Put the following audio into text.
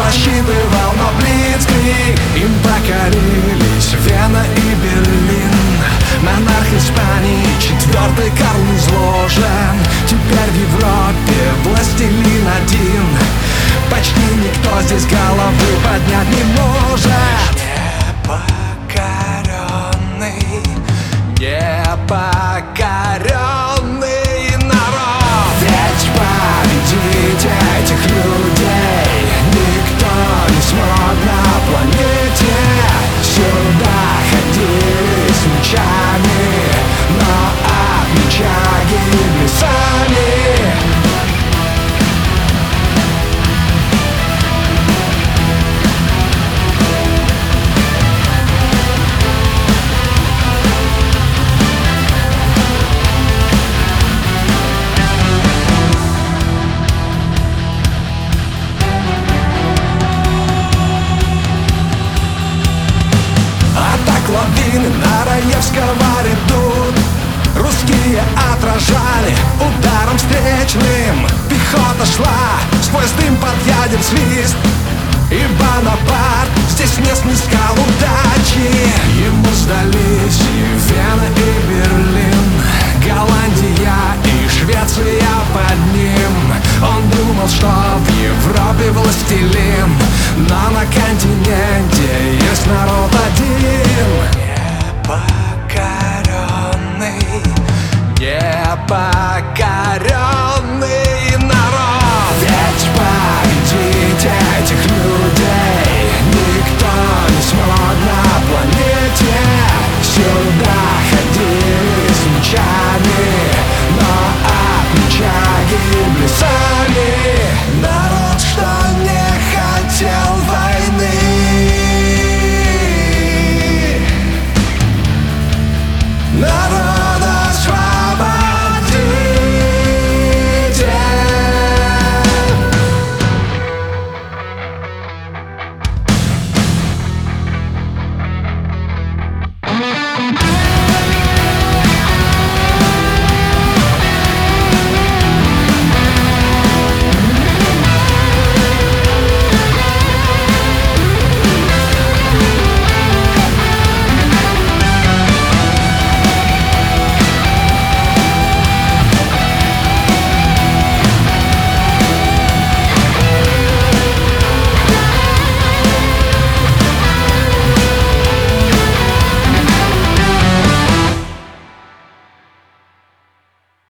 рассчитывал на блицкриг. Им покорились Вена и Берлин. Монарх Испании, четвертый Карл изложен. Теперь в Европе властелин один. Почти никто здесь головы поднять не может. Непокоренный, непокоренный народ. Ведь победить этих людей никто не смог на планете. Сюда ходили с мечами, но от меча гибли сами. Лавины на Раевского редут. Русские отражали ударом встречным. Пехота шла, сквозь дым под ядер свист. И Бонапарт здесь не снискал удачи. Ему сдались и Вена, и Берлин, Голландия и Швеция под ним. Он думал, что в Европе властелин, но